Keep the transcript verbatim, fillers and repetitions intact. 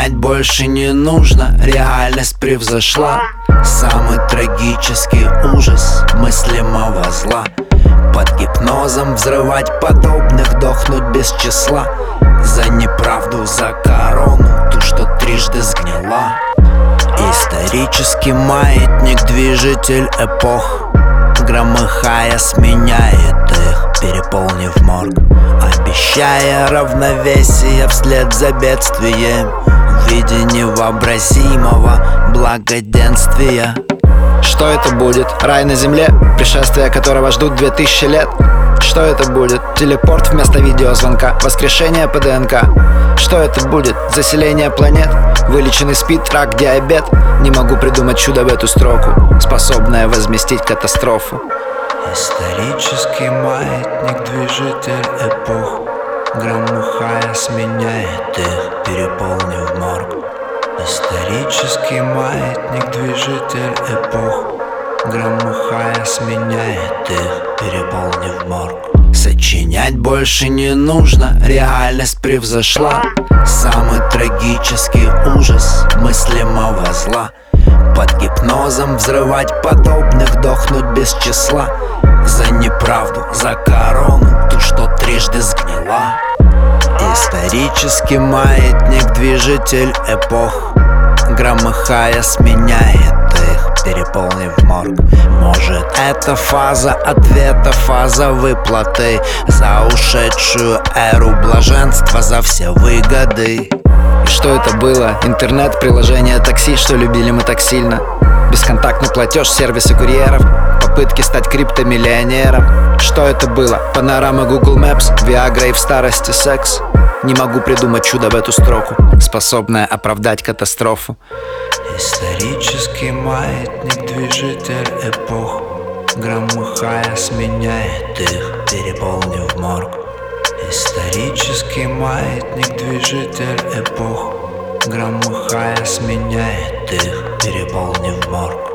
Сочинять больше не нужно, реальность превзошла самый трагический ужас мыслимого зла. Под гипнозом взрывать подобных, дохнуть без числа. За неправду, за корону, ту, что трижды сгнила. Исторический маятник, движитель эпох, громыхая сменяет их, переполнив морг, обещая равновесие вслед за бедствием в виде невообразимого благоденствия. Что это будет? Рай на земле, пришествие которого ждут две тысячи лет? Что это будет? Телепорт вместо видеозвонка, воскрешение по ДНК. Что это будет? Заселение планет, вылеченный СПИД, рак, диабет. Не могу придумать чудо в эту строку, способное возместить катастрофу. Исторический маятник, движитель эпох, громыхая сменяет их, переполнив морг. Исторический маятник, движитель эпох, громыхая сменяет их, переполнив морг. Сочинять больше не нужно, реальность превзошла самый трагический ужас мыслимого зла. Под гипнозом взрывать подобных, дохнуть без числа. За неправду, за корону, ту, что трижды сгнила. Исторический маятник, движитель эпох, громыхая сменяет их, переполнив морг. Может, это фаза ответа, фаза выплаты за ушедшую эру блаженства, за все выгоды. И что это было? Интернет, приложение такси, что любили мы так сильно. Бесконтактный платеж, сервисы курьеров, попытки стать криптомиллионером. Что это было? Панорама Google Maps, Viagra и в старости секс. Не могу придумать чудо в эту строку, способное оправдать катастрофу. Исторический маятник, движитель эпох, громыхая сменяет их, переполнив морг. Исторический маятник, движитель эпох, громыхая сменяет их, переполнив морг.